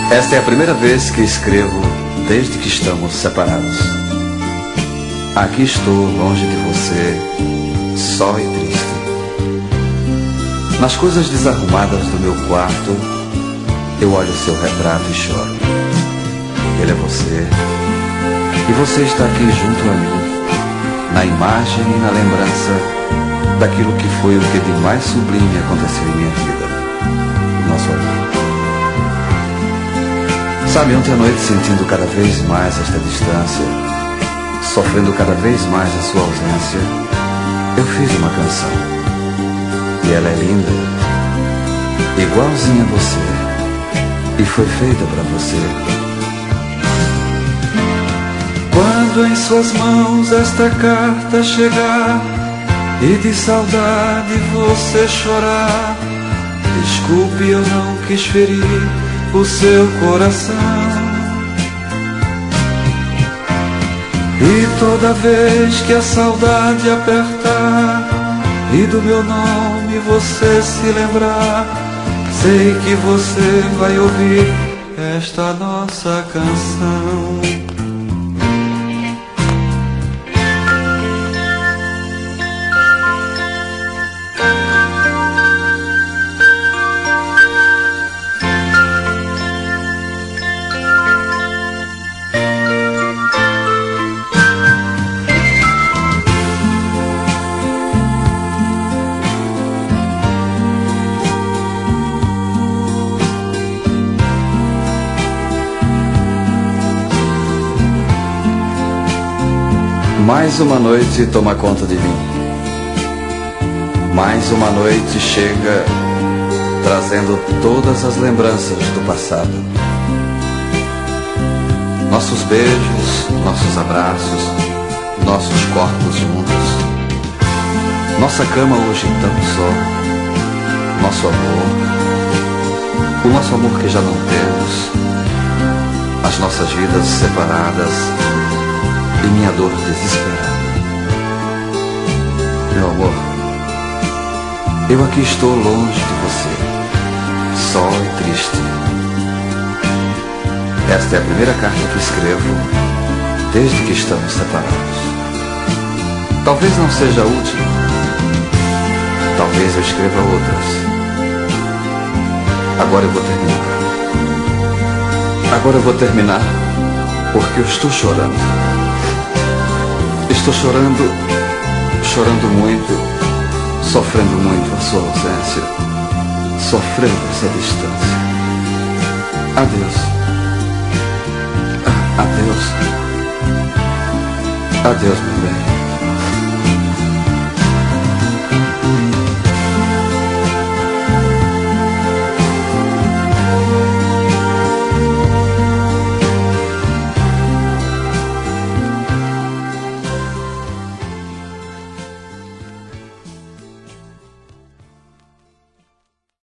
Esta é a primeira vez que escrevo desde que estamos separados. Aqui estou longe de você, só e triste. Nas coisas desarrumadas do meu quarto, eu olho seu retrato e choro. Ele é você, e você está aqui junto a mim, na imagem e na lembrança daquilo que foi o que de mais sublime aconteceu em minha vida, o nosso amor. Sabe, ontem à noite, sentindo cada vez mais esta distância, sofrendo cada vez mais a sua ausência, eu fiz uma canção. E ela é linda, igualzinha a você, e foi feita para você. Quando em suas mãos esta carta chegar e de saudade você chorar, desculpe, eu não quis ferir o seu coração. E toda vez que a saudade apertar e do meu nome você se lembrar, sei que você vai ouvir esta nossa canção. Mais uma noite toma conta de mim. Mais uma noite chega trazendo todas as lembranças do passado. Nossos beijos, nossos abraços, nossos corpos juntos. Nossa cama hoje tão só. Nosso amor. O nosso amor que já não temos. As nossas vidas separadas. E minha dor desesperada. Meu amor, eu aqui estou longe de você, só e triste. Esta é a primeira carta que escrevo desde que estamos separados. Talvez não seja a última. Talvez eu escreva outras. Agora eu vou terminar. Agora eu vou terminar porque eu estou chorando. Estou chorando, chorando muito, sofrendo muito a sua ausência, sofrendo essa distância. Adeus. Adeus. Adeus, meu bem.